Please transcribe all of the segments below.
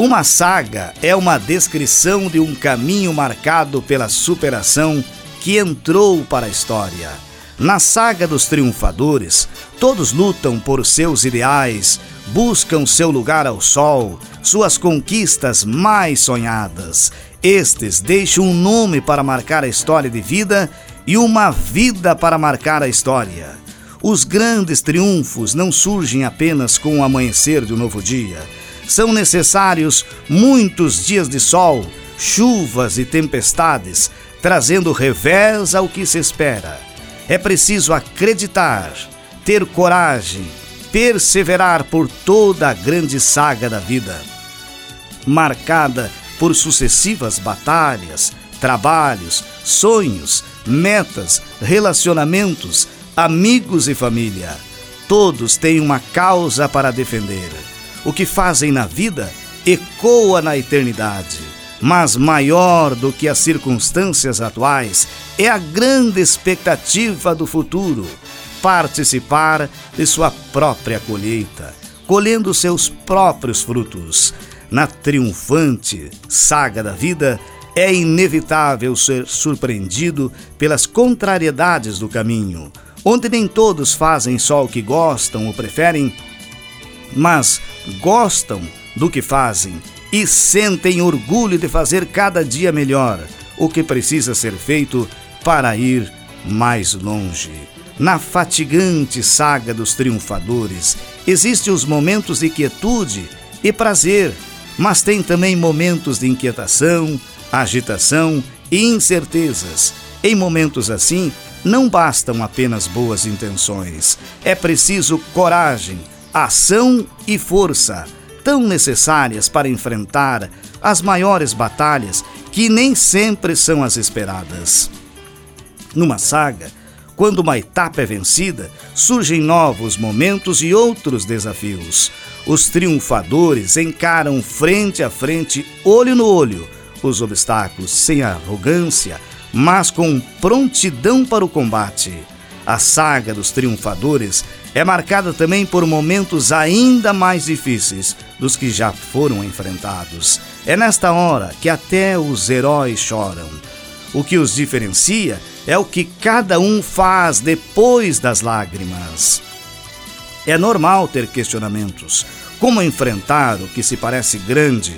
Uma saga é uma descrição de um caminho marcado pela superação que entrou para a história. Na saga dos triunfadores, todos lutam por seus ideais, buscam seu lugar ao sol, suas conquistas mais sonhadas. Estes deixam um nome para marcar a história de vida e uma vida para marcar a história. Os grandes triunfos não surgem apenas com o amanhecer de um novo dia. São necessários muitos dias de sol, chuvas e tempestades, trazendo revés ao que se espera. É preciso acreditar, ter coragem, perseverar por toda a grande saga da vida, marcada por sucessivas batalhas, trabalhos, sonhos, metas, relacionamentos, amigos e família. Todos têm uma causa para defender. O que fazem na vida ecoa na eternidade, mas maior do que as circunstâncias atuais é a grande expectativa do futuro, participar de sua própria colheita, colhendo seus próprios frutos. Na triunfante saga da vida, é inevitável ser surpreendido pelas contrariedades do caminho, onde nem todos fazem só o que gostam ou preferem, mas gostam do que fazem e sentem orgulho de fazer cada dia melhor o que precisa ser feito para ir mais longe. Na fatigante saga dos triunfadores, existem os momentos de quietude e prazer, mas tem também momentos de inquietação, agitação e incertezas. Em momentos assim, não bastam apenas boas intenções. É preciso coragem, ação e força, tão necessárias para enfrentar as maiores batalhas que nem sempre são as esperadas. Numa saga, quando uma etapa é vencida, surgem novos momentos e outros desafios. Os triunfadores encaram frente a frente, olho no olho, os obstáculos sem arrogância, mas com prontidão para o combate. A saga dos triunfadores é marcada também por momentos ainda mais difíceis dos que já foram enfrentados. É nesta hora que até os heróis choram. O que os diferencia é o que cada um faz depois das lágrimas. É normal ter questionamentos. Como enfrentar o que se parece grande?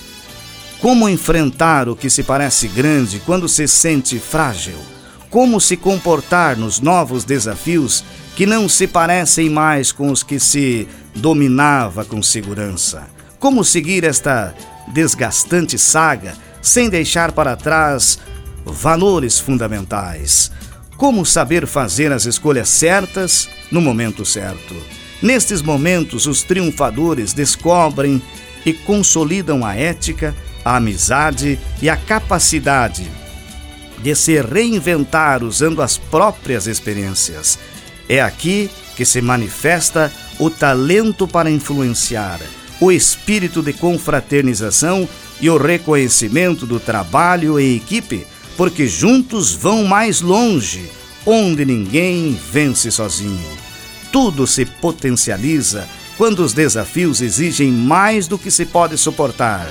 Como enfrentar o que se parece grande quando se sente frágil? Como se comportar nos novos desafios que não se parecem mais com os que se dominava com segurança? Como seguir esta desgastante saga sem deixar para trás valores fundamentais? Como saber fazer as escolhas certas no momento certo? Nestes momentos, os triunfadores descobrem e consolidam a ética, a amizade e a capacidade de se reinventar usando as próprias experiências. É aqui que se manifesta o talento para influenciar, o espírito de confraternização e o reconhecimento do trabalho em equipe, porque juntos vão mais longe, onde ninguém vence sozinho. Tudo se potencializa quando os desafios exigem mais do que se pode suportar.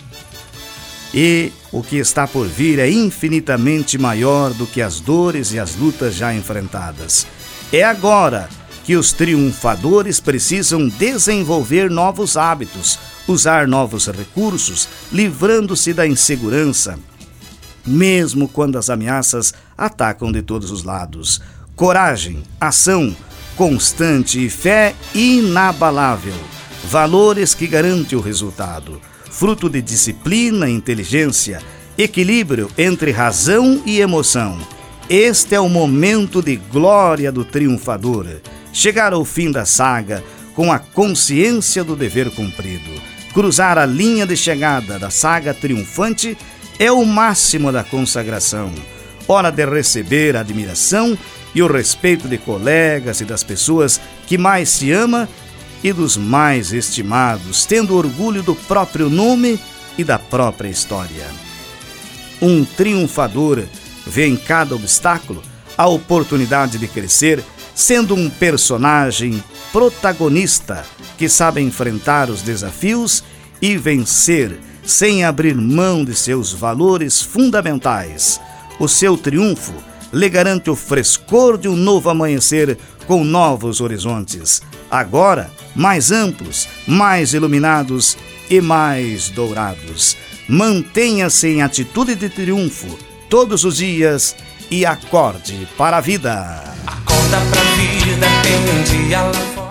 E o que está por vir é infinitamente maior do que as dores e as lutas já enfrentadas. É agora que os triunfadores precisam desenvolver novos hábitos, usar novos recursos, livrando-se da insegurança, mesmo quando as ameaças atacam de todos os lados. Coragem, ação constante e fé inabalável, valores que garantem o resultado, fruto de disciplina e inteligência, equilíbrio entre razão e emoção. Este é o momento de glória do triunfador, chegar ao fim da saga com a consciência do dever cumprido. Cruzar a linha de chegada da saga triunfante é o máximo da consagração. Hora de receber a admiração e o respeito de colegas e das pessoas que mais se ama e dos mais estimados, tendo orgulho do próprio nome e da própria história. Um triunfador vê em cada obstáculo a oportunidade de crescer, sendo um personagem protagonista que sabe enfrentar os desafios e vencer sem abrir mão de seus valores fundamentais. O seu triunfo lhe garante o frescor de um novo amanhecer com novos horizontes, agora mais amplos, mais iluminados e mais dourados. Mantenha-se em atitude de triunfo todos os dias e acorde para a vida. Acorda pra vida, tem um dia lá fora.